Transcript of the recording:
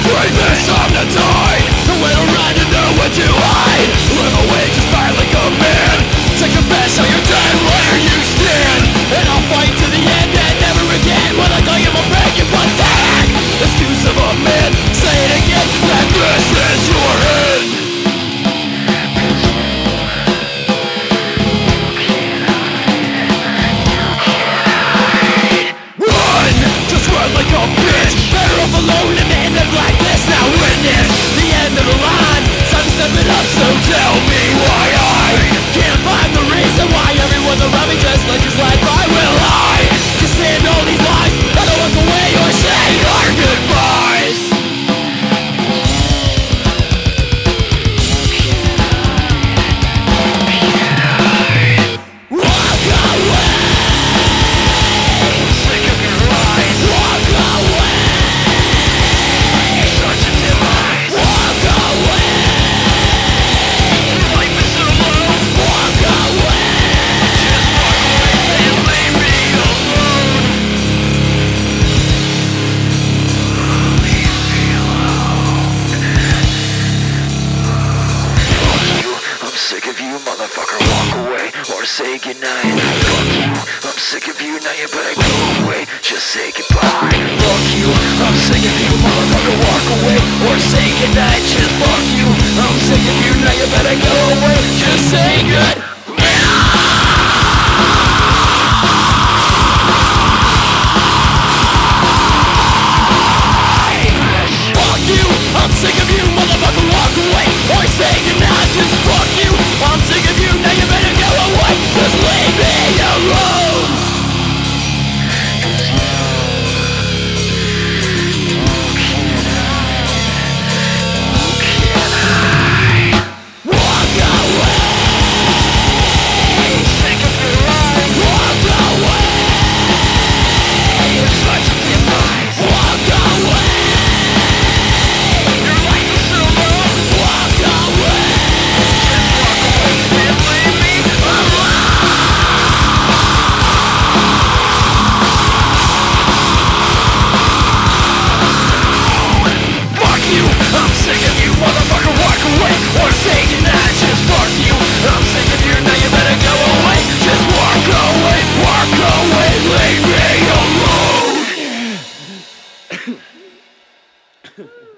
Bravest of the tide, the way around and nowhere to hide. Live away, just fight like a man. Take a best how you're dead where you stand. And I'll fight to the end and never again. When I call you my friend, you pathetic. Excuse of a man, say it again. That this is your end. Run, just run like a bitch. Better off alone and end up like this. Now witness the end of the line. Time to step it up, so tell me why I can't find the reason why everyone around me just like this life. I will I just stand all these lies. I don't walk away or say our goodbyes. Walk away. Sick of your lies. Walk away. Such a demise. Walk away. Life is so low. Walk away. Just walk away and leave me alone. Leave me alone. Fuck you, I'm sick of you, motherfucker. Walk away or say goodnight. Fuck you, I'm sick of you, now you better go away. Just say goodbye. Fuck you, I'm sick of you, motherfucker. Walk away or say goodnight. Just fuck you, I'm sick of you, now you better go away. Just say goodbye. Fuck you, I'm sick of you, motherfucker. Walk away or say goodnight. Just fuck you, I'm sick of you, now you better go away. Just leave me alone. Walk away. Sick of your lies. Walk away. Such a demise. Walk away. Your life is so low. Walk away. Just walk away and leave me alone. Fuck you, I'm sick of you, motherfucker. Walk away or say goodnight. Just fuck you, I'm sick of you, now you better go away. Just walk away, leave me alone.